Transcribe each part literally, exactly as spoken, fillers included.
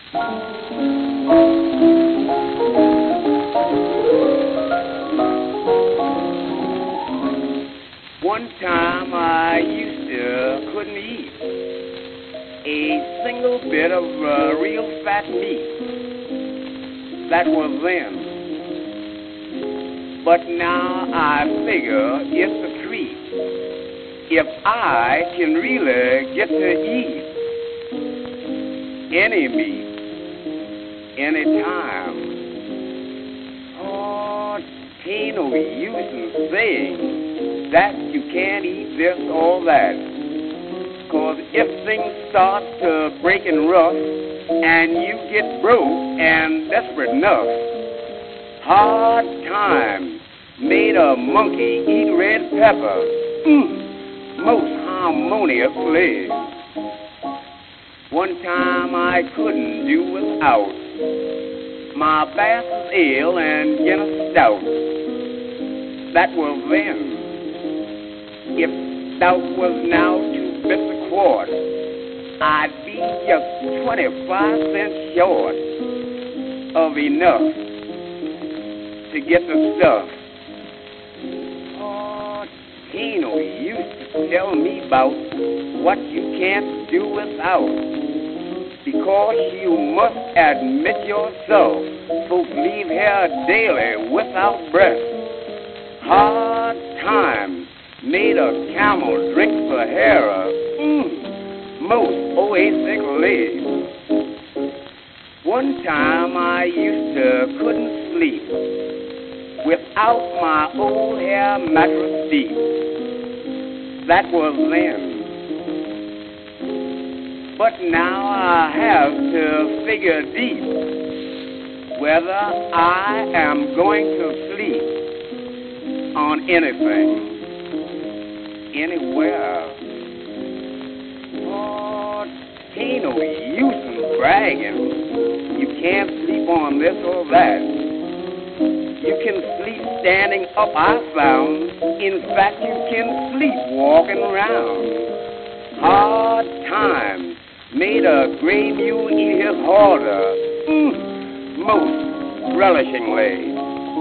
One time I used to couldn't eat a single bit of uh, real fat meat. That was then. But now I figure it's a treat if I can really get to eat any meat, any time. Oh, ain't no use in saying that you can't eat this or that. 'Cause if things start to breaking rough and you get broke and desperate enough, hard time made a monkey eat red pepper. Mm, most harmoniously. One time I couldn't do without my Bass's ale and Guinness stout. That was then. If stout was now two bits a quart, I'd be just twenty-five cents short of enough to get the stuff. Oh, ain't no use to tell me about what you can't do without, because you must admit yourself, folks leave here daily without breath. Hard times made a camel drink Sahara, mm, most oasically. One time I used to couldn't sleep without my old hair mattress deep. That was then. But now I have to figure deep whether I am going to sleep on anything, anywhere. Oh, ain't no use in bragging. You can't sleep on this or that. You can sleep standing up, I found. In fact, you can sleep walking around. Hard times made a gray mule eat his halter, mm, most relishingly.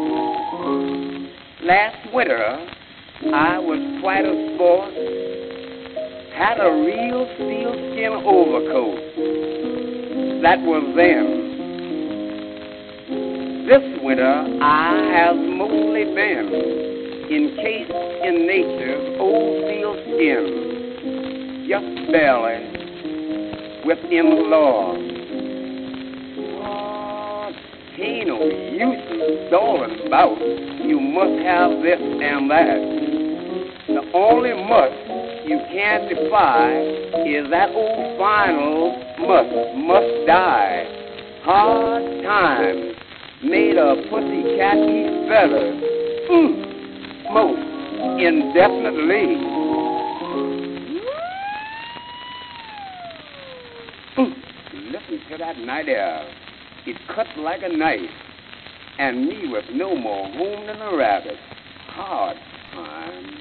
Last winter, I was quite a sport. Had a real sealskin overcoat. That was then. This winter, I have mostly been encased in nature's old sealskin, just barely within the law. Oh, ain't no use in stalling about. You must have this and that. The only must you can't defy is that old final must, must die. Hard times made a pussycat eat feathers, mm, most indefinitely. Mm, listen to that night air. It cuts like a knife, and me with no more home than a rabbit. Hard time.